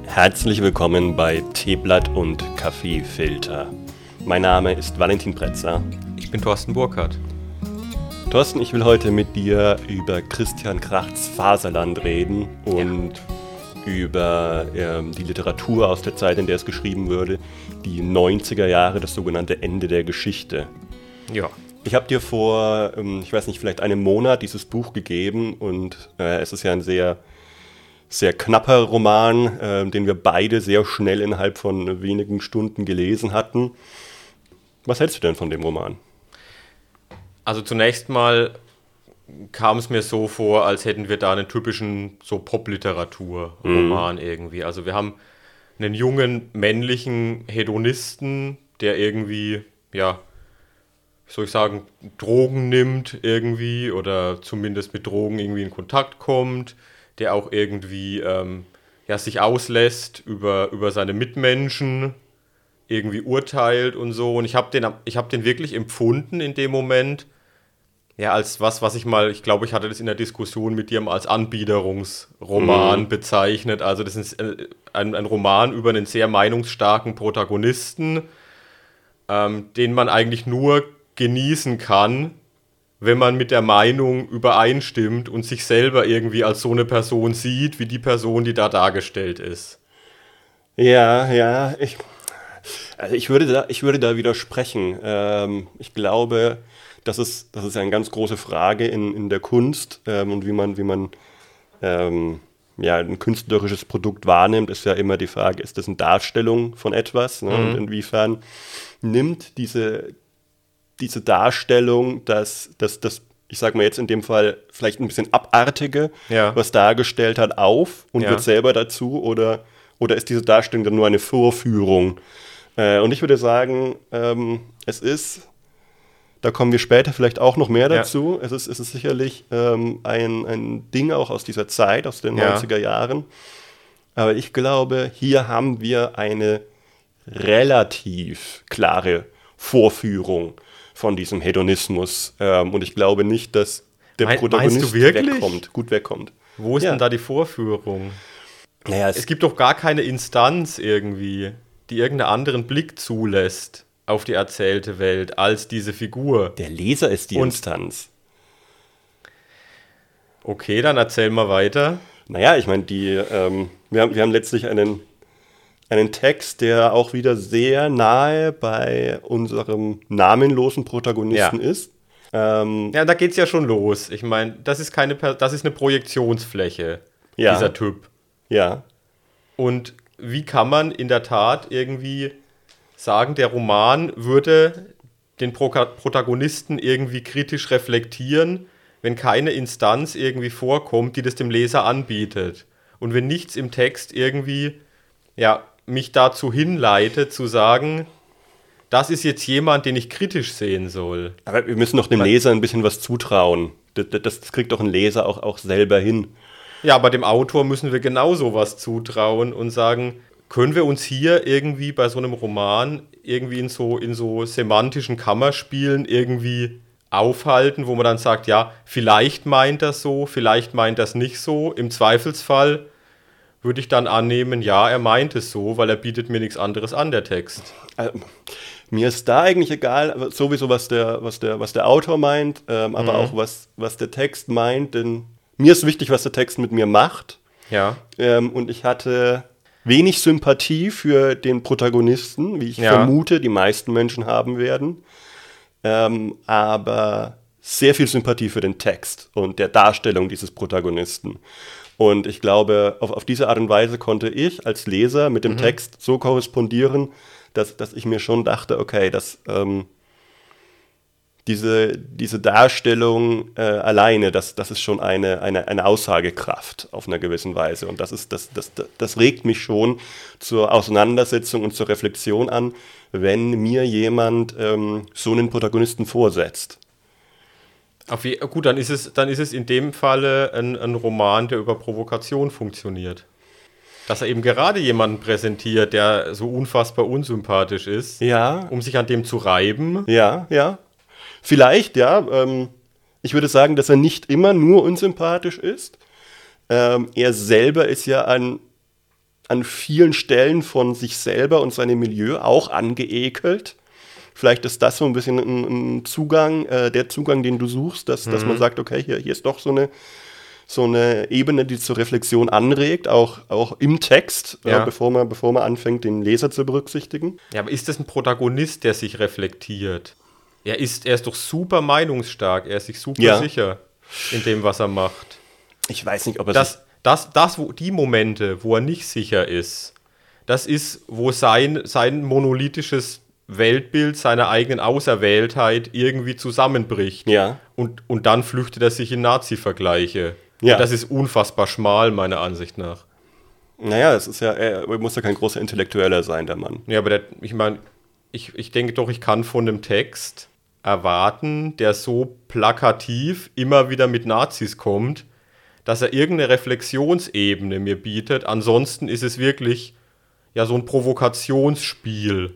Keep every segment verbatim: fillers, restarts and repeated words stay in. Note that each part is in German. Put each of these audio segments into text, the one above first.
Herzlich willkommen bei Teeblatt und Kaffeefilter. Mein Name ist Valentin Pretzer. Ich bin Thorsten Burkhardt. Thorsten, ich will heute mit dir über Christian Krachts Faserland reden und ja. über ähm, die Literatur aus der Zeit, in der es geschrieben wurde, die neunziger Jahre, das sogenannte Ende der Geschichte. Ja. Ich habe dir vor, ähm, ich weiß nicht, vielleicht einem Monat dieses Buch gegeben und äh, es ist ja ein sehr... sehr knapper Roman, äh, den wir beide sehr schnell innerhalb von wenigen Stunden gelesen hatten. Was hältst du denn von dem Roman? Also zunächst mal kam es mir so vor, als hätten wir da einen typischen so Popliteratur-Roman mhm. irgendwie. Also wir haben einen jungen männlichen Hedonisten, der irgendwie, ja, wie soll ich sagen, Drogen nimmt irgendwie oder zumindest mit Drogen irgendwie in Kontakt kommt, der auch irgendwie ähm, ja, sich auslässt über, über seine Mitmenschen, irgendwie urteilt und so. Und ich habe den, ich hab den wirklich empfunden in dem Moment, ja, als was, was ich mal, ich glaube, ich hatte das in der Diskussion mit dir mal als Anbiederungsroman mhm. bezeichnet. Also das ist ein, ein Roman über einen sehr meinungsstarken Protagonisten, ähm, den man eigentlich nur genießen kann, wenn man mit der Meinung übereinstimmt und sich selber irgendwie als so eine Person sieht, wie die Person, die da dargestellt ist. Ja, ja, ich, also ich, würde, da, ich würde da widersprechen. Ähm, ich glaube, das ist, das ist eine ganz große Frage in, in der Kunst ähm, und wie man, wie man ähm, ja, ein künstlerisches Produkt wahrnimmt, ist ja immer die Frage, ist das eine Darstellung von etwas? Ne? Mhm. Und inwiefern nimmt diese diese Darstellung, dass das, das, ich sag mal jetzt in dem Fall vielleicht ein bisschen Abartige, ja. was dargestellt hat, auf und ja. wird selber dazu oder, oder ist diese Darstellung dann nur eine Vorführung? Äh, und ich würde sagen, ähm, es ist, da kommen wir später vielleicht auch noch mehr dazu, ja. es, ist, es ist sicherlich ähm, ein, ein Ding auch aus dieser Zeit, aus den ja. neunziger Jahren, aber ich glaube, hier haben wir eine relativ klare Vorführung von diesem Hedonismus. Ähm, und ich glaube nicht, dass der mein, Protagonist wegkommt, gut wegkommt. Wo ist ja. denn da die Vorführung? Naja, es, es gibt doch gar keine Instanz irgendwie, die irgendeinen anderen Blick zulässt auf die erzählte Welt als diese Figur. Der Leser ist die und, Instanz. Okay, dann erzähl mal weiter. Naja, ich meine, die, ähm, wir, haben, wir haben letztlich einen Einen Text, der auch wieder sehr nahe bei unserem namenlosen Protagonisten ja. ist. Ähm, ja, da geht's ja schon los. Ich meine, das ist keine, das ist eine Projektionsfläche, ja. dieser Typ. Ja. Und wie kann man in der Tat irgendwie sagen, der Roman würde den Pro- Protagonisten irgendwie kritisch reflektieren, wenn keine Instanz irgendwie vorkommt, die das dem Leser anbietet. Und wenn nichts im Text irgendwie, ja, mich dazu hinleitet, zu sagen, das ist jetzt jemand, den ich kritisch sehen soll. Aber wir müssen doch dem Leser ein bisschen was zutrauen. Das, das kriegt doch ein Leser auch, auch selber hin. Ja, aber dem Autor müssen wir genauso was zutrauen und sagen, können wir uns hier irgendwie bei so einem Roman irgendwie in so, in so semantischen Kammerspielen irgendwie aufhalten, wo man dann sagt, ja, vielleicht meint das so, vielleicht meint das nicht so. Im Zweifelsfall würde ich dann annehmen, ja, er meint es so, weil er bietet mir nichts anderes an, der Text. Also, mir ist da eigentlich egal, sowieso, was der, was der, was der Autor meint, ähm, aber mhm. auch, was, was der Text meint, denn mir ist wichtig, was der Text mit mir macht. Ja. Ähm, und ich hatte wenig Sympathie für den Protagonisten, wie ich ja. vermute, die meisten Menschen haben werden, ähm, aber sehr viel Sympathie für den Text und der Darstellung dieses Protagonisten. Und ich glaube, auf, auf diese Art und Weise konnte ich als Leser mit dem mhm. Text so korrespondieren, dass, dass ich mir schon dachte, okay, dass ähm, diese, diese Darstellung äh, alleine, das, das ist schon eine, eine, eine Aussagekraft auf einer gewissen Weise. Und das, ist, das, das, das regt mich schon zur Auseinandersetzung und zur Reflexion an, wenn mir jemand ähm, so einen Protagonisten vorsetzt. Auf je- gut, dann ist es, dann ist es in dem Falle ein, ein Roman, der über Provokation funktioniert. Dass er eben gerade jemanden präsentiert, der so unfassbar unsympathisch ist, ja. um sich an dem zu reiben. Ja, ja. Vielleicht, ja. Ähm, ich würde sagen, dass er nicht immer nur unsympathisch ist. Ähm, er selber ist ja ein an vielen Stellen von sich selber und seinem Milieu auch angeekelt. Vielleicht ist das so ein bisschen ein, ein Zugang, äh, der Zugang, den du suchst, dass, mhm. dass man sagt, okay, hier, hier ist doch so eine, so eine Ebene, die zur Reflexion anregt, auch, auch im Text, ja. äh, bevor man, bevor man anfängt, den Leser zu berücksichtigen. Ja, aber ist das ein Protagonist, der sich reflektiert? Er ist, er ist doch super meinungsstark, er ist sich super ja. sicher in dem, was er macht. Ich weiß nicht, ob er das, das, das, wo die Momente, wo er nicht sicher ist, das ist, wo sein, sein monolithisches Weltbild seiner eigenen Auserwähltheit irgendwie zusammenbricht. Ja. Und, und dann flüchtet er sich in Nazi-Vergleiche. Ja. Und das ist unfassbar schmal, meiner Ansicht nach. Naja, es ist ja, er muss ja kein großer Intellektueller sein, der Mann. Ja, aber der, ich meine, ich, ich denke doch, ich kann von einem Text erwarten, der so plakativ immer wieder mit Nazis kommt, dass er irgendeine Reflexionsebene mir bietet. Ansonsten ist es wirklich ja so ein Provokationsspiel,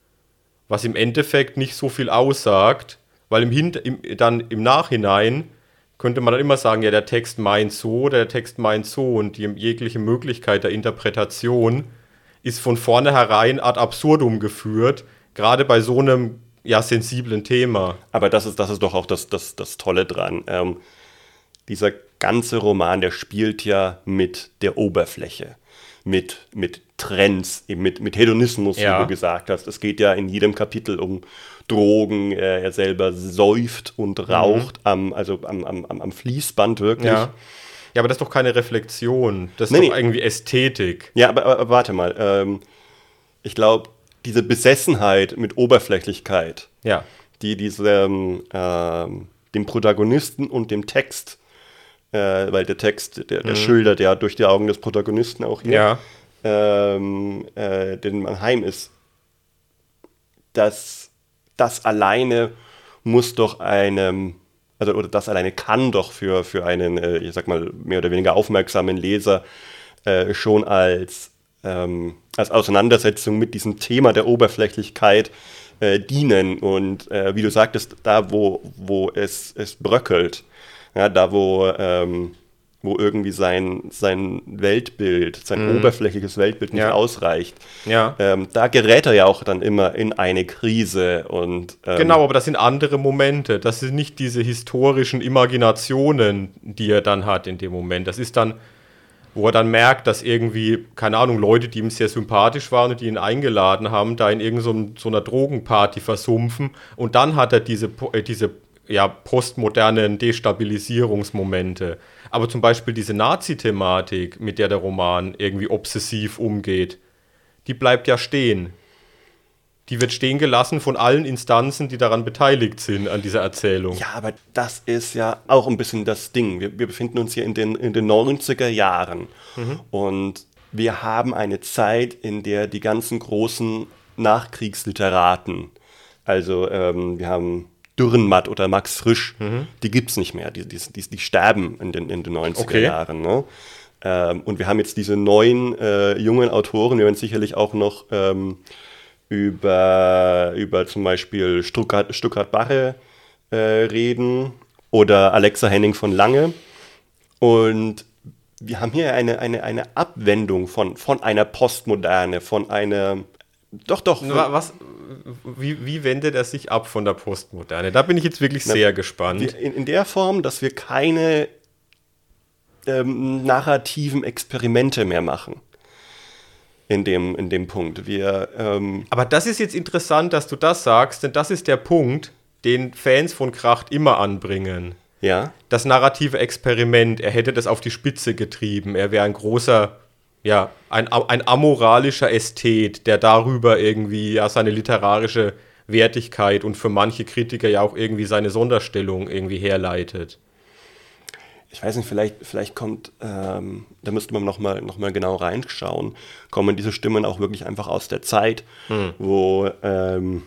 was im Endeffekt nicht so viel aussagt, weil im, Hin- im, dann im Nachhinein könnte man dann immer sagen, ja, der Text meint so, der Text meint so, und die jegliche Möglichkeit der Interpretation ist von vornherein ad absurdum geführt, gerade bei so einem ja, sensiblen Thema. Aber das ist, das ist doch auch das, das, das Tolle dran. Ähm, dieser ganze Roman, der spielt ja mit der Oberfläche, mit, mit Trends, eben mit, mit Hedonismus, ja. wie du gesagt hast. Es geht ja in jedem Kapitel um Drogen, äh, er selber säuft und raucht, mhm. am, also am, am, am Fließband wirklich. Ja. ja, aber das ist doch keine Reflexion, das ist nee, doch nee. irgendwie Ästhetik. Ja, aber, aber warte mal, ähm, ich glaube, diese Besessenheit mit Oberflächlichkeit, ja. die diesem, ähm, dem Protagonisten und dem Text, äh, weil der Text, der, der mhm. schildert ja durch die Augen des Protagonisten auch hier, ja. ähm, äh, den man heim ist, dass das alleine muss doch einem, also oder das alleine kann doch für, für einen, äh, ich sag mal, mehr oder weniger aufmerksamen Leser äh, schon als Ähm, als Auseinandersetzung mit diesem Thema der Oberflächlichkeit äh, dienen. Und äh, wie du sagtest, da wo, wo es, es bröckelt, ja, da wo, ähm, wo irgendwie sein, sein Weltbild, sein mhm. oberflächliches Weltbild nicht ja. ausreicht, ja. ähm, da gerät er ja auch dann immer in eine Krise. Und, ähm, genau, aber das sind andere Momente. Das sind nicht diese historischen Imaginationen, die er dann hat in dem Moment. Das ist dann, wo er dann merkt, dass irgendwie, keine Ahnung, Leute, die ihm sehr sympathisch waren und die ihn eingeladen haben, da in irgendeiner so einer Drogenparty versumpfen. Und dann hat er diese, äh, diese ja, postmodernen Destabilisierungsmomente. Aber zum Beispiel diese Nazi-Thematik, mit der der Roman irgendwie obsessiv umgeht, die bleibt ja stehen. Die wird stehen gelassen von allen Instanzen, die daran beteiligt sind, an dieser Erzählung. Ja, aber das ist ja auch ein bisschen das Ding. Wir, wir befinden uns hier in den, in den neunziger Jahren. Mhm. Und wir haben eine Zeit, in der die ganzen großen Nachkriegsliteraten, also ähm, wir haben Dürrenmatt oder Max Frisch, mhm. die gibt es nicht mehr. Die, die, die, die sterben in den, in den neunziger okay. Jahren. Ne? Ähm, und wir haben jetzt diese neuen äh, jungen Autoren, wir werden sicherlich auch noch ähm, über, über zum Beispiel Stuttgart, Stuttgart Barre äh, reden oder Alexa Henning von Lange. Und wir haben hier eine, eine, eine Abwendung von, von einer Postmoderne, von einer... Doch, doch. Von, Was, wie, wie wendet er sich ab von der Postmoderne? Da bin ich jetzt wirklich na, sehr gespannt. In, in der Form, dass wir keine ähm, narrativen Experimente mehr machen. In dem, in dem Punkt. Wir, ähm Aber das ist jetzt interessant, dass du das sagst, denn das ist der Punkt, den Fans von Kracht immer anbringen. Ja. Das narrative Experiment, er hätte das auf die Spitze getrieben, er wäre ein großer, ja, ein, ein amoralischer Ästhet, der darüber irgendwie ja seine literarische Wertigkeit und für manche Kritiker ja auch irgendwie seine Sonderstellung irgendwie herleitet. Ich weiß nicht, vielleicht, vielleicht kommt, ähm, da müsste man nochmal noch mal genau reinschauen, kommen diese Stimmen auch wirklich einfach aus der Zeit, hm. wo ähm,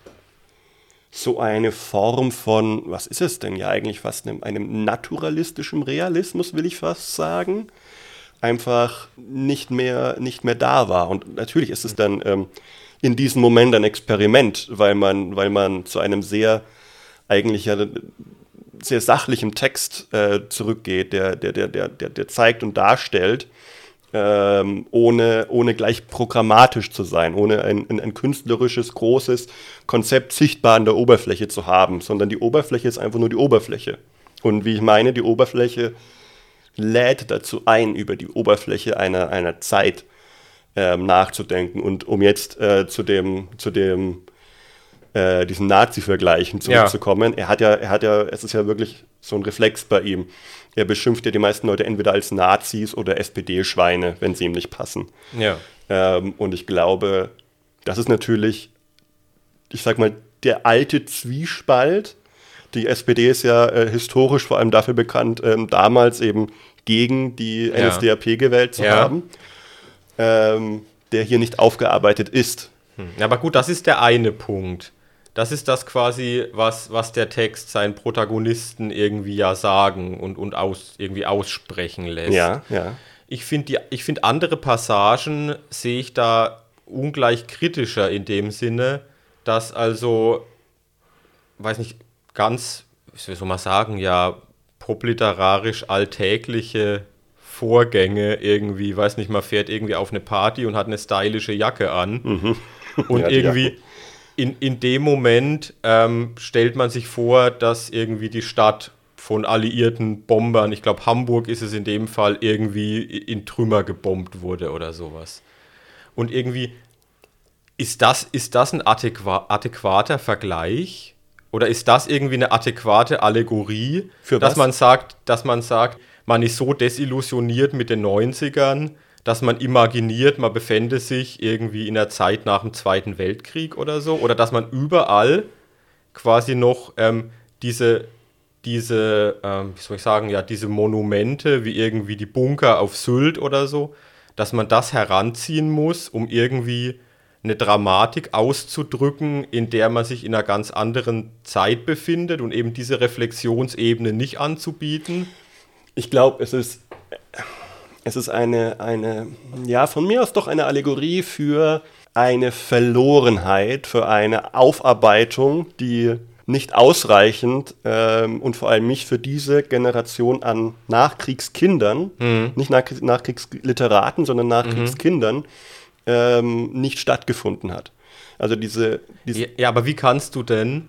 so eine Form von, was ist es denn ja eigentlich fast, einem, einem naturalistischen Realismus, will ich fast sagen, einfach nicht mehr, nicht mehr da war. Und natürlich ist es dann ähm, in diesem Moment ein Experiment, weil man, weil man zu einem sehr, eigentlich ja, sehr sachlichem Text äh, zurückgeht, der, der, der, der, der zeigt und darstellt, ähm, ohne, ohne gleich programmatisch zu sein, ohne ein, ein, ein künstlerisches, großes Konzept sichtbar an der Oberfläche zu haben, sondern die Oberfläche ist einfach nur die Oberfläche. Und wie ich meine, die Oberfläche lädt dazu ein, über die Oberfläche einer, einer Zeit ähm, nachzudenken. Und um jetzt äh, zu dem, zu dem äh, diesen Nazi-Vergleichen zurückzukommen, ja. er hat ja, er hat ja, es ist ja wirklich so ein Reflex bei ihm. Er beschimpft ja die meisten Leute entweder als Nazis oder S P D-Schweine, wenn sie ihm nicht passen. Ja. Ähm, und ich glaube, das ist natürlich, ich sag mal, der alte Zwiespalt. Die S P D ist ja äh, historisch vor allem dafür bekannt, ähm, damals eben gegen die Ja. N S D A P gewählt zu Ja. haben, ähm, der hier nicht aufgearbeitet ist. Hm. Aber gut, das ist der eine Punkt. Das ist das quasi, was, was der Text seinen Protagonisten irgendwie ja sagen und, und aus, irgendwie aussprechen lässt. Ja, ja. Ich finde find andere Passagen sehe ich da ungleich kritischer in dem Sinne, dass also, weiß nicht, ganz, wie soll man sagen, ja, popliterarisch alltägliche Vorgänge irgendwie, weiß nicht, man fährt irgendwie auf eine Party und hat eine stylische Jacke an Mhm. und Ja, die irgendwie Jacke. in, in dem Moment ähm, stellt man sich vor, dass irgendwie die Stadt von alliierten Bombern, ich glaube Hamburg ist es in dem Fall, irgendwie in Trümmer gebombt wurde oder sowas. Und irgendwie, ist das, ist das ein adäqua- adäquater Vergleich? Oder ist das irgendwie eine adäquate Allegorie, Für dass was? man sagt, dass man sagt, man ist so desillusioniert mit den neunzigern, dass man imaginiert, man befände sich irgendwie in der Zeit nach dem Zweiten Weltkrieg oder so, oder dass man überall quasi noch ähm, diese, diese ähm, wie soll ich sagen, ja, diese Monumente, wie irgendwie die Bunker auf Sylt oder so, dass man das heranziehen muss, um irgendwie eine Dramatik auszudrücken, in der man sich in einer ganz anderen Zeit befindet und eben diese Reflexionsebene nicht anzubieten. Ich glaube, es ist, es ist eine, eine, ja, von mir aus doch eine Allegorie für eine Verlorenheit, für eine Aufarbeitung, die nicht ausreichend ähm, und vor allem nicht für diese Generation an Nachkriegskindern, Mhm. nicht nach, Nachkriegsliteraten, sondern Nachkriegskindern, ähm, nicht stattgefunden hat. Also diese, diese Ja, ja, aber wie kannst du denn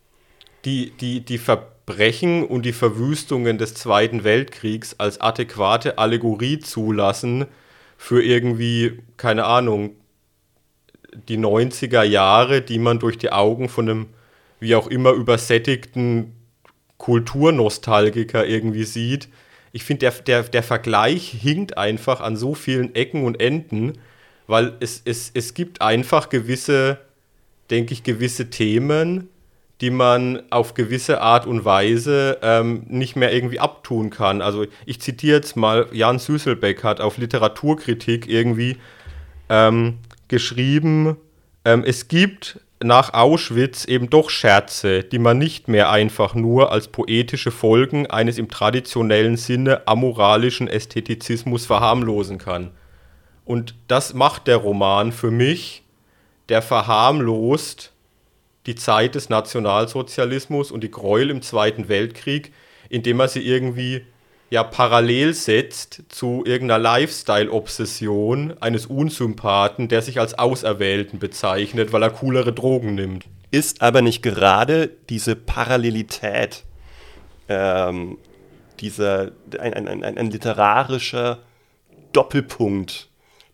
die, die, die Verbrechen und die Verwüstungen des Zweiten Weltkriegs als adäquate Allegorie zulassen für irgendwie, keine Ahnung, die neunziger Jahre, die man durch die Augen von einem, wie auch immer, übersättigten Kulturnostalgiker irgendwie sieht. Ich finde, der, der, der Vergleich hinkt einfach an so vielen Ecken und Enden, weil es, es, es gibt einfach gewisse, denke ich, gewisse Themen, die man auf gewisse Art und Weise ähm, nicht mehr irgendwie abtun kann. Also ich zitiere jetzt mal, Jan Süsselbeck hat auf Literaturkritik irgendwie ähm, geschrieben, ähm, es gibt nach Auschwitz eben doch Scherze, die man nicht mehr einfach nur als poetische Folgen eines im traditionellen Sinne amoralischen Ästhetizismus verharmlosen kann. Und das macht der Roman für mich, der verharmlost die Zeit des Nationalsozialismus und die Gräuel im Zweiten Weltkrieg, indem er sie irgendwie ja parallel setzt zu irgendeiner Lifestyle-Obsession eines Unsympathen, der sich als Auserwählten bezeichnet, weil er coolere Drogen nimmt. ist aber nicht gerade diese Parallelität, ähm, dieser, ein, ein, ein, ein literarischer Doppelpunkt,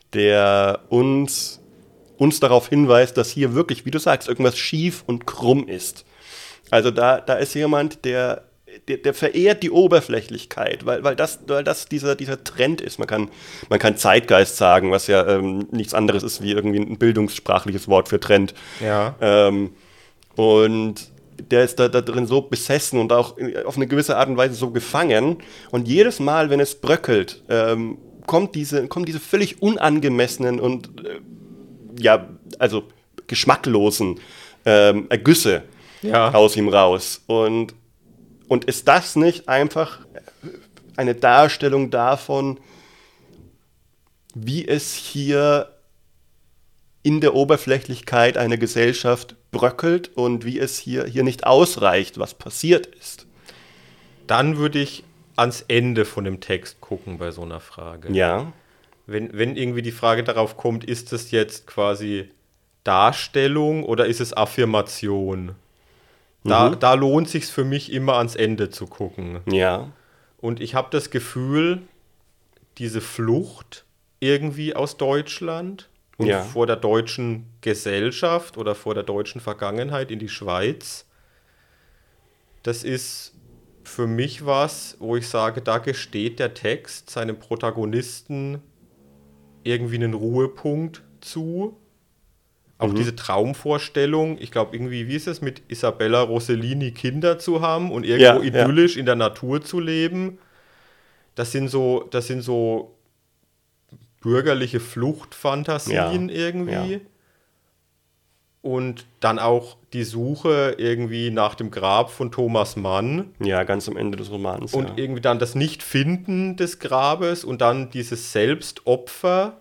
der uns, uns darauf hinweist, dass hier wirklich, wie du sagst, irgendwas schief und krumm ist. Also da, da ist jemand, der, der, der verehrt die Oberflächlichkeit, weil, weil das, weil das dieser, dieser Trend ist. Man kann, man kann Zeitgeist sagen, was ja ähm, nichts anderes ist wie irgendwie ein bildungssprachliches Wort für Trend. Ja. Ähm, und der ist da, da drin so besessen und auch auf eine gewisse Art und Weise so gefangen. Und jedes Mal, wenn es bröckelt, ähm, kommt diese, kommen diese völlig unangemessenen und äh, ja, also geschmacklosen ähm, Ergüsse Ja. aus ihm raus. Und, und ist das nicht einfach eine Darstellung davon, wie es hier in der Oberflächlichkeit einer Gesellschaft bröckelt und wie es hier, hier nicht ausreicht, was passiert ist? Dann würde ich ans Ende von dem Text gucken bei so einer Frage. Ja. wenn, wenn irgendwie die Frage darauf kommt, ist das jetzt quasi Darstellung oder ist es Affirmation? Da, Mhm. da lohnt sich für mich immer ans Ende zu gucken. Ja. Und ich habe das Gefühl, diese Flucht irgendwie aus Deutschland und Ja. vor der deutschen Gesellschaft oder vor der deutschen Vergangenheit in die Schweiz, das ist für mich was, wo ich sage, da gesteht der Text seinem Protagonisten irgendwie einen Ruhepunkt zu. Auch Mhm. diese Traumvorstellung, ich glaube irgendwie, wie ist es, mit Isabella Rossellini Kinder zu haben und irgendwo Ja, ja. idyllisch in der Natur zu leben, das sind so, das sind so bürgerliche Fluchtfantasien Ja, irgendwie. ja. Und dann auch die Suche irgendwie nach dem Grab von Thomas Mann Ja, ganz am Ende des Romans. und ja. irgendwie dann das Nicht-Finden des Grabes und dann dieses Selbstopfer.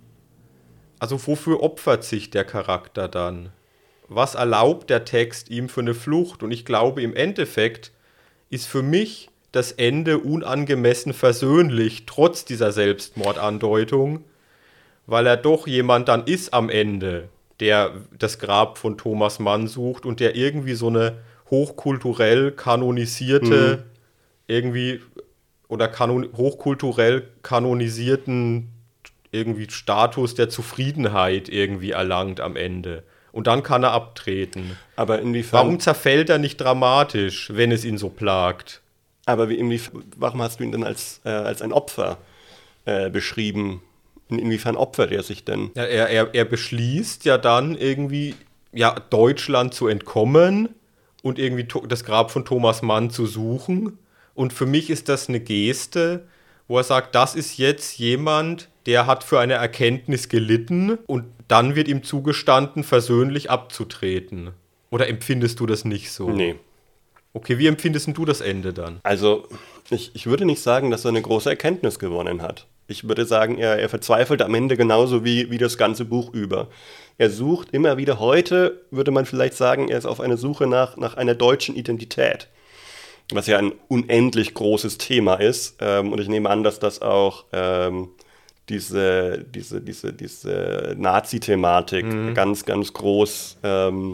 Also wofür opfert sich der Charakter dann? Was erlaubt der Text ihm für eine Flucht? Und ich glaube, im Endeffekt ist für mich das Ende unangemessen versöhnlich, trotz dieser Selbstmordandeutung, weil er doch jemand dann ist am Ende, der das Grab von Thomas Mann sucht und der irgendwie so eine hochkulturell kanonisierte, irgendwie oder kanon hochkulturell kanonisierten irgendwie Status der Zufriedenheit irgendwie erlangt am Ende. Und dann kann er abtreten. Aber inwiefern. Warum zerfällt er nicht dramatisch, wenn es ihn so plagt? Aber wie, inwief- warum hast du ihn denn als, äh, als ein Opfer äh, beschrieben? In, inwiefern opfert er sich denn? Ja, er, er, er beschließt ja dann irgendwie, ja, Deutschland zu entkommen und irgendwie to- das Grab von Thomas Mann zu suchen. Und für mich ist das eine Geste, wo er sagt, das ist jetzt jemand, der hat für eine Erkenntnis gelitten und dann wird ihm zugestanden, versöhnlich abzutreten. Oder empfindest du das nicht so? Nee. Okay, wie empfindest denn du das Ende dann? Also, ich, ich würde nicht sagen, dass er eine große Erkenntnis gewonnen hat. Ich würde sagen, er, er verzweifelt am Ende genauso wie, wie das ganze Buch über. Er sucht immer wieder, heute würde man vielleicht sagen, er ist auf einer Suche nach, nach einer deutschen Identität. Was ja ein unendlich großes Thema ist. Ähm, und ich nehme an, dass das auch ähm, diese, diese, diese, diese Nazi-Thematik Mhm. ganz, ganz groß ähm,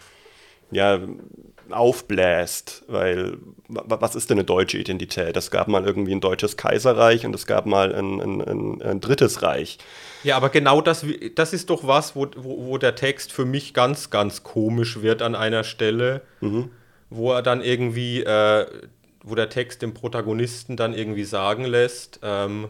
ja, aufbläst, weil wa- was ist denn eine deutsche Identität? Es gab mal irgendwie ein deutsches Kaiserreich und es gab mal ein, ein, ein, ein drittes Reich. Ja, aber genau das, das ist doch was, wo, wo, wo der Text für mich ganz, ganz komisch wird an einer Stelle, wo er dann irgendwie, äh, wo der Text dem Protagonisten dann irgendwie sagen lässt, ähm,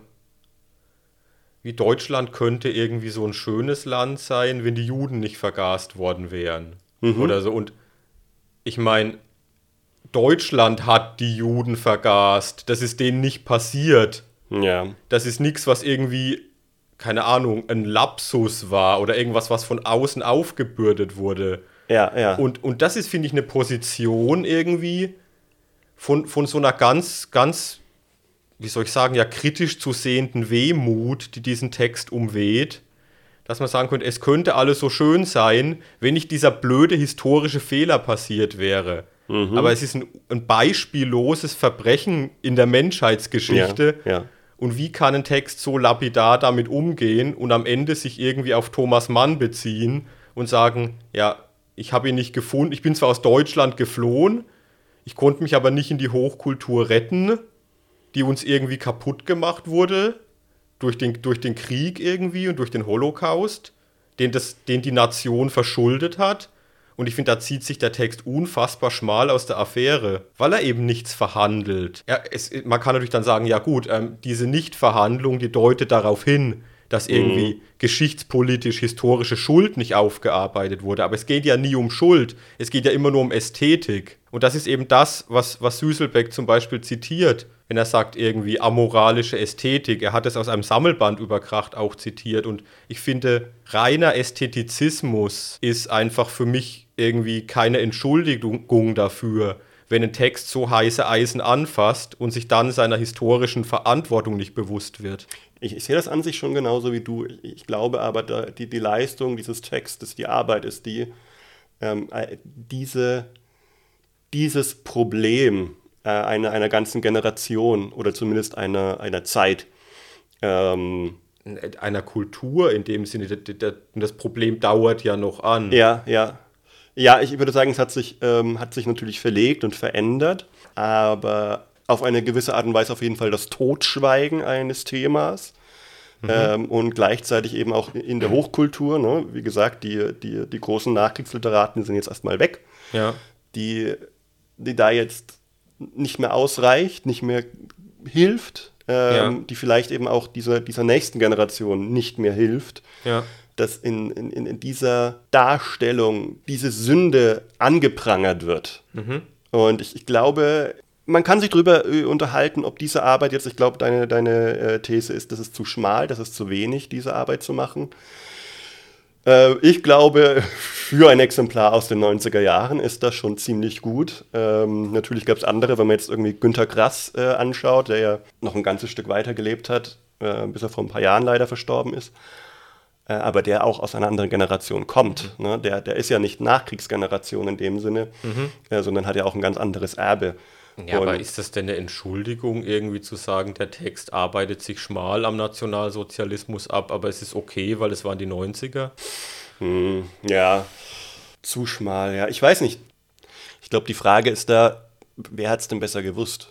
wie Deutschland könnte irgendwie so ein schönes Land sein, wenn die Juden nicht vergast worden wären. Oder so. Und ich meine, Deutschland hat die Juden vergast. Das ist denen nicht passiert. Ja, Das ist nichts, was irgendwie, keine Ahnung, ein Lapsus war oder irgendwas, was von außen aufgebürdet wurde. ja, ja. Und, und das ist, finde ich, eine Position irgendwie von, von so einer ganz, ganz, wie soll ich sagen, ja, kritisch zu sehenden Wehmut, die diesen Text umweht, dass man sagen könnte, es könnte alles so schön sein, wenn nicht dieser blöde historische Fehler passiert wäre. Aber es ist ein, ein beispielloses Verbrechen in der Menschheitsgeschichte. Ja, ja. Und wie kann ein Text so lapidar damit umgehen und am Ende sich irgendwie auf Thomas Mann beziehen und sagen, ja, ich habe ihn nicht gefunden, ich bin zwar aus Deutschland geflohen, ich konnte mich aber nicht in die Hochkultur retten, die uns irgendwie kaputt gemacht wurde durch den, durch den Krieg irgendwie und durch den Holocaust, den, das, den die Nation verschuldet hat. Und ich finde, da zieht sich der Text unfassbar schmal aus der Affäre, weil er eben nichts verhandelt. Ja, es, man kann natürlich dann sagen, ja gut, ähm, diese Nichtverhandlung, die deutet darauf hin, dass irgendwie geschichtspolitisch historische Schuld nicht aufgearbeitet wurde. Aber es geht ja nie um Schuld, es geht ja immer nur um Ästhetik. Und das ist eben das, was, was Süßelbeck zum Beispiel zitiert, wenn er sagt irgendwie amoralische Ästhetik. Er hat es aus einem Sammelband über Kracht auch zitiert. Und ich finde, reiner Ästhetizismus ist einfach für mich irgendwie keine Entschuldigung dafür, wenn ein Text so heiße Eisen anfasst und sich dann seiner historischen Verantwortung nicht bewusst wird. Ich, ich sehe das an sich schon genauso wie du. Ich, ich glaube aber, da, die, die Leistung dieses Textes, die Arbeit ist die, ähm, äh, diese, dieses Problem äh, einer, einer ganzen Generation oder zumindest einer, einer Zeit ähm, einer Kultur in dem Sinne. Das Problem dauert ja noch an. Ja, ja. Ja, ich würde sagen, es hat sich, ähm, hat sich natürlich verlegt und verändert, aber auf eine gewisse Art und Weise auf jeden Fall das Totschweigen eines Themas. Mhm. Ähm, und gleichzeitig eben auch in der Hochkultur, ne? Wie gesagt, die, die, die großen Nachkriegsliteraten die sind jetzt erstmal weg, ja. die, die da jetzt nicht mehr ausreicht, nicht mehr hilft, ähm, ja. die vielleicht eben auch dieser, dieser nächsten Generation nicht mehr hilft, ja. dass in, in, in dieser Darstellung diese Sünde angeprangert wird. Mhm. Und ich, ich glaube, man kann sich darüber äh, unterhalten, ob diese Arbeit jetzt, ich glaube, deine, deine äh, These ist, das ist zu schmal, das ist zu wenig, diese Arbeit zu machen. Äh, ich glaube, für ein Exemplar aus den neunziger Jahren ist das schon ziemlich gut. Ähm, natürlich gab es andere, wenn man jetzt irgendwie Günter Grass äh, anschaut, der ja noch ein ganzes Stück weiter gelebt hat, äh, bis er vor ein paar Jahren leider verstorben ist. Äh, aber der auch aus einer anderen Generation kommt. Mhm. Ne? Der, der ist ja nicht Nachkriegsgeneration in dem Sinne, mhm. äh, sondern hat ja auch ein ganz anderes Erbe. Ja, und aber ist das denn eine Entschuldigung, irgendwie zu sagen, der Text arbeitet sich schmal am Nationalsozialismus ab, aber es ist okay, weil es waren die neunziger? Hm, ja, zu schmal, ja. Ich weiß nicht. Ich glaube, die Frage ist da, wer hat es denn besser gewusst?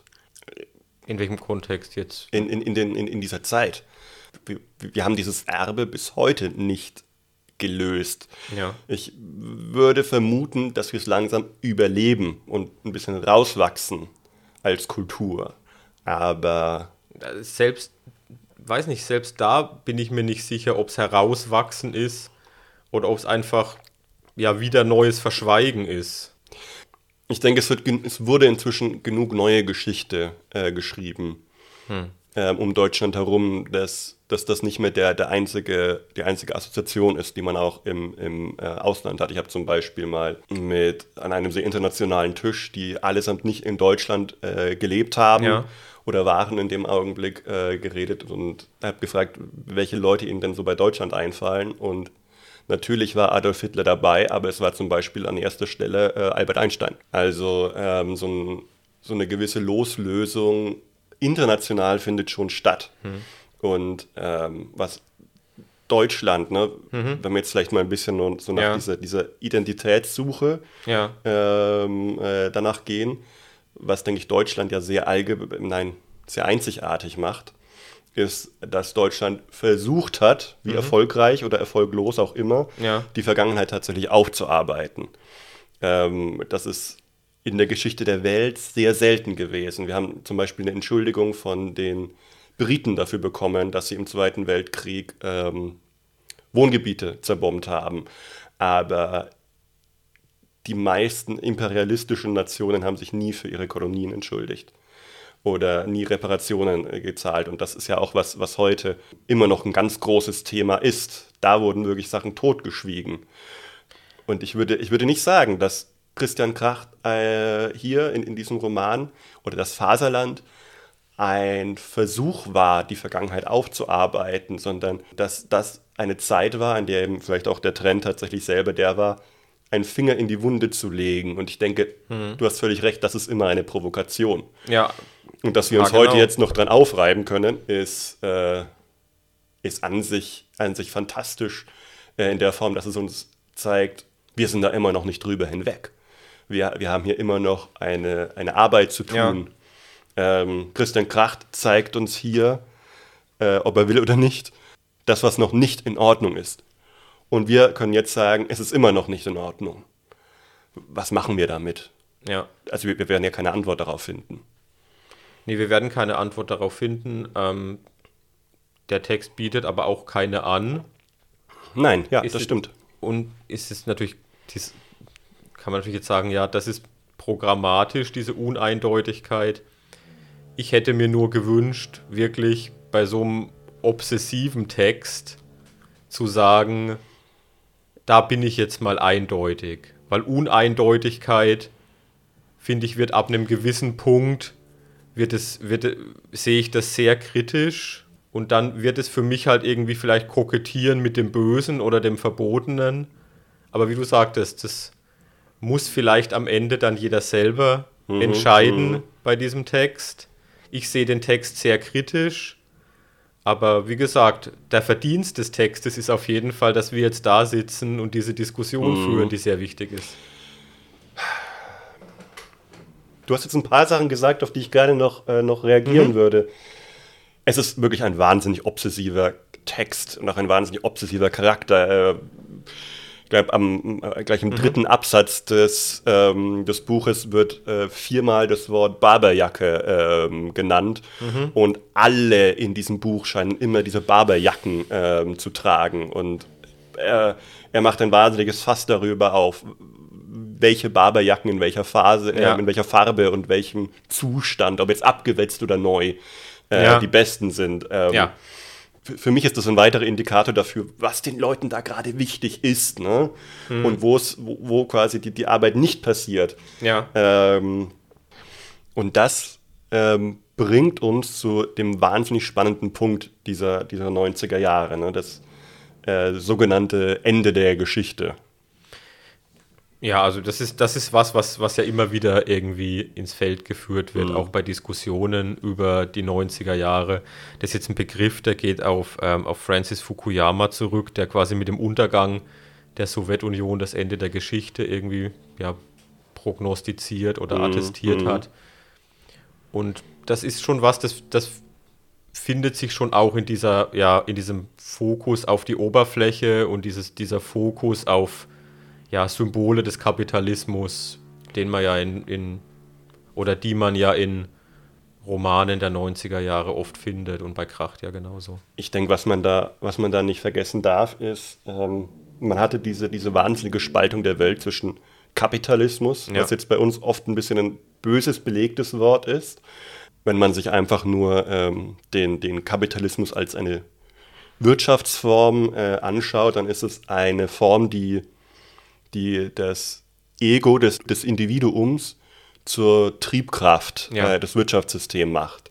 In welchem Kontext jetzt? In, in, in, den, in, in dieser Zeit. Wir, wir haben dieses Erbe bis heute nicht gelöst. Ja. Ich würde vermuten, dass wir es langsam überleben und ein bisschen rauswachsen als Kultur. Aber selbst, weiß nicht, selbst da bin ich mir nicht sicher, ob es herauswachsen ist oder ob es einfach ja wieder neues Verschweigen ist. Ich denke, es, wird, es wurde inzwischen genug neue Geschichte äh, geschrieben. Hm. Ähm, um Deutschland herum, dass, dass das nicht mehr der, der einzige, die einzige Assoziation ist, die man auch im, im äh, Ausland hat. Ich habe zum Beispiel mal mit an einem sehr internationalen Tisch, die allesamt nicht in Deutschland äh, gelebt haben ja. oder waren in dem Augenblick, äh, geredet und habe gefragt, welche Leute ihnen denn so bei Deutschland einfallen. Und natürlich war Adolf Hitler dabei, aber es war zum Beispiel an erster Stelle äh, Albert Einstein. Also ähm, so, ein, so eine gewisse Loslösung international findet schon statt. Hm. Und ähm, was Deutschland, ne, mhm. wenn wir jetzt vielleicht mal ein bisschen so nach ja. dieser, dieser Identitätssuche ja. ähm, äh, danach gehen, was, denke ich, Deutschland ja sehr allgemein, nein, sehr einzigartig macht, ist, dass Deutschland versucht hat, wie mhm. erfolgreich oder erfolglos auch immer, ja. die Vergangenheit tatsächlich aufzuarbeiten. Ähm, das ist in der Geschichte der Welt sehr selten gewesen. Wir haben zum Beispiel eine Entschuldigung von den Briten dafür bekommen, dass sie im Zweiten Weltkrieg ähm, Wohngebiete zerbombt haben. Aber die meisten imperialistischen Nationen haben sich nie für ihre Kolonien entschuldigt oder nie Reparationen äh, gezahlt. Und das ist ja auch was, was heute immer noch ein ganz großes Thema ist. Da wurden wirklich Sachen totgeschwiegen. Und ich würde, ich würde nicht sagen, dass Christian Kracht äh, hier in, in diesem Roman oder das Faserland ein Versuch war, die Vergangenheit aufzuarbeiten, sondern dass das eine Zeit war, in der eben vielleicht auch der Trend tatsächlich selber der war, einen Finger in die Wunde zu legen. Und ich denke, mhm. du hast völlig recht, das ist immer eine Provokation. Ja. Und dass wir uns ja, genau. heute jetzt noch dran aufreiben können, ist, äh, ist an sich, an sich fantastisch äh, in der Form, dass es uns zeigt, wir sind da immer noch nicht drüber hinweg. Wir, wir haben hier immer noch eine, eine Arbeit zu tun. Ja. Ähm, Christian Kracht zeigt uns hier, äh, ob er will oder nicht, das, was noch nicht in Ordnung ist. Und wir können jetzt sagen, es ist immer noch nicht in Ordnung. Was machen wir damit? Ja. Also wir, wir werden ja keine Antwort darauf finden. Nee, wir werden keine Antwort darauf finden. Ähm, der Text bietet aber auch keine an. Nein, ja, ist das es, stimmt. Und ist es natürlich, dies, kann man natürlich jetzt sagen, ja, das ist programmatisch, diese Uneindeutigkeit. Ich hätte mir nur gewünscht, wirklich bei so einem obsessiven Text zu sagen, da bin ich jetzt mal eindeutig. Weil Uneindeutigkeit, finde ich, wird ab einem gewissen Punkt, wird es, wird, sehe ich das sehr kritisch und dann wird es für mich halt irgendwie vielleicht kokettieren mit dem Bösen oder dem Verbotenen. Aber wie du sagtest, das muss vielleicht am Ende dann jeder selber mhm, entscheiden mhm. bei diesem Text. Ich sehe den Text sehr kritisch, Aber wie gesagt, der Verdienst des Textes ist auf jeden Fall, dass wir jetzt da sitzen und diese Diskussion mm. führen, die sehr wichtig ist. Du hast jetzt ein paar Sachen gesagt, auf die ich gerne noch, äh, noch reagieren mhm. würde. Es ist wirklich ein wahnsinnig obsessiver Text und auch ein wahnsinnig obsessiver Charakter. Äh, ich glaube, am, äh, gleich im mhm. dritten Absatz des, ähm, des Buches wird äh, viermal das Wort Barberjacke ähm, genannt. Mhm. Und alle in diesem Buch scheinen immer diese Barberjacken ähm, zu tragen. Und er, er macht ein wahnsinniges Fass darüber auf, welche Barberjacken in welcher Phase, ja. äh, in welcher Farbe und welchem Zustand, ob jetzt abgewetzt oder neu, äh, ja. die besten sind. Ähm, ja. f- für mich ist das ein weiterer Indikator dafür, was den Leuten da gerade wichtig ist, ne? Mhm. Und wo's, wo, wo quasi die, die Arbeit nicht passiert. Ja. Ähm, und das ähm, bringt uns zu dem wahnsinnig spannenden Punkt dieser, dieser neunziger Jahre, ne? Das äh, sogenannte Ende der Geschichte. Ja, also das ist, das ist was, was, was ja immer wieder irgendwie ins Feld geführt wird, mhm. auch bei Diskussionen über die neunziger Jahre. Das ist jetzt ein Begriff, der geht auf, ähm, auf Francis Fukuyama zurück, der quasi mit dem Untergang der Sowjetunion das Ende der Geschichte irgendwie ja, prognostiziert oder mhm. attestiert mhm. hat. Und das ist schon was, das, das findet sich schon auch in dieser, ja, in diesem Fokus auf die Oberfläche und dieses, dieser Fokus auf ja, Symbole des Kapitalismus, den man ja in, in oder die man ja in Romanen der neunziger Jahre oft findet und bei Kracht ja genauso. Ich denke, was man da, was man da nicht vergessen darf, ist, ähm, man hatte diese, diese wahnsinnige Spaltung der Welt zwischen Kapitalismus, ja. was jetzt bei uns oft ein bisschen ein böses, belegtes Wort ist, wenn man sich einfach nur ähm, den, den Kapitalismus als eine Wirtschaftsform äh, anschaut, dann ist es eine Form, die die das Ego des, des Individuums zur Triebkraft ja. äh, des Wirtschaftssystems macht.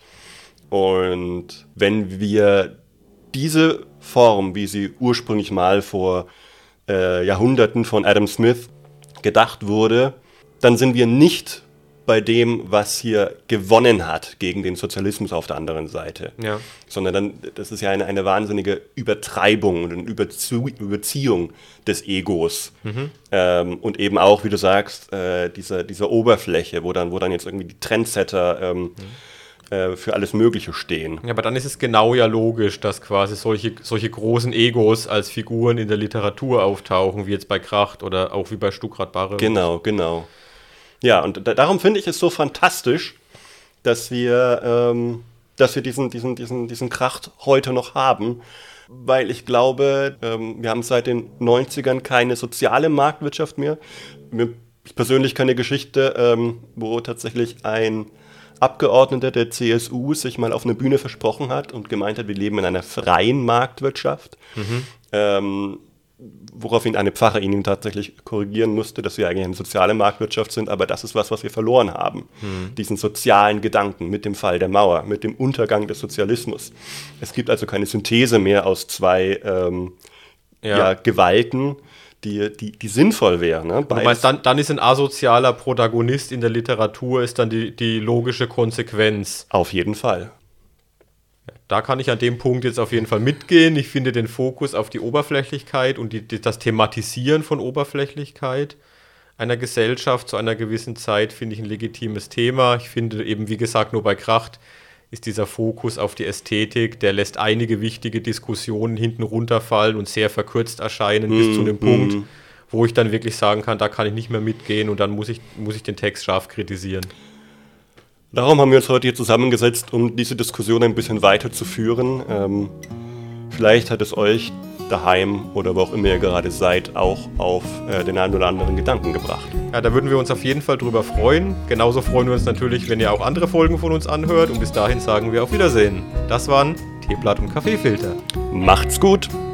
Und wenn wir diese Form, wie sie ursprünglich mal vor äh, Jahrhunderten von Adam Smith gedacht wurde, dann sind wir nicht bei dem, was hier gewonnen hat gegen den Sozialismus auf der anderen Seite. Ja. Sondern dann, das ist ja eine, eine wahnsinnige Übertreibung und eine Überzu- Überziehung des Egos. Mhm. Ähm, und eben auch, wie du sagst, äh, dieser, dieser Oberfläche, wo dann, wo dann jetzt irgendwie die Trendsetter ähm, mhm. äh, für alles Mögliche stehen. Ja, aber dann ist es genau ja logisch, dass quasi solche, solche großen Egos als Figuren in der Literatur auftauchen, wie jetzt bei Kracht oder auch wie bei Stuckrad-Barre. Genau, genau. Ja, und da, darum finde ich es so fantastisch, dass wir, ähm, dass wir diesen, diesen, diesen, diesen Kracht heute noch haben, weil ich glaube, ähm, wir haben seit den neunzigern keine soziale Marktwirtschaft mehr. Ich persönlich kenne eine Geschichte, ähm, wo tatsächlich ein Abgeordneter der C S U sich mal auf eine Bühne versprochen hat und gemeint hat, wir leben in einer freien Marktwirtschaft. Mhm. Ähm, woraufhin eine Pfarrerin ihn tatsächlich korrigieren musste, dass wir eigentlich eine soziale Marktwirtschaft sind, aber das ist was, was wir verloren haben. Hm. Diesen sozialen Gedanken mit dem Fall der Mauer, mit dem Untergang des Sozialismus. Es gibt also keine Synthese mehr aus zwei ähm, ja. Ja, Gewalten, die, die, die sinnvoll wäre. Ne? Du meinst, dann, dann ist ein asozialer Protagonist in der Literatur ist dann die, die logische Konsequenz. Auf jeden Fall. Da kann ich an dem Punkt jetzt auf jeden Fall mitgehen. Ich finde den Fokus auf die Oberflächlichkeit und die, die, das Thematisieren von Oberflächlichkeit einer Gesellschaft zu einer gewissen Zeit finde ich ein legitimes Thema. Ich finde eben, wie gesagt, nur bei Kracht ist dieser Fokus auf die Ästhetik, der lässt einige wichtige Diskussionen hinten runterfallen und sehr verkürzt erscheinen mm, bis zu dem mm. Punkt, wo ich dann wirklich sagen kann, da kann ich nicht mehr mitgehen und dann muss ich, muss ich den Text scharf kritisieren. Darum haben wir uns heute hier zusammengesetzt, um diese Diskussion ein bisschen weiterzuführen. Ähm, vielleicht hat es euch daheim oder wo auch immer ihr gerade seid, auch auf äh, den einen oder anderen Gedanken gebracht. Ja, da würden wir uns auf jeden Fall drüber freuen. Genauso freuen wir uns natürlich, wenn ihr auch andere Folgen von uns anhört. Und bis dahin sagen wir auf Wiedersehen. Das waren Teeblatt und Kaffeefilter. Macht's gut!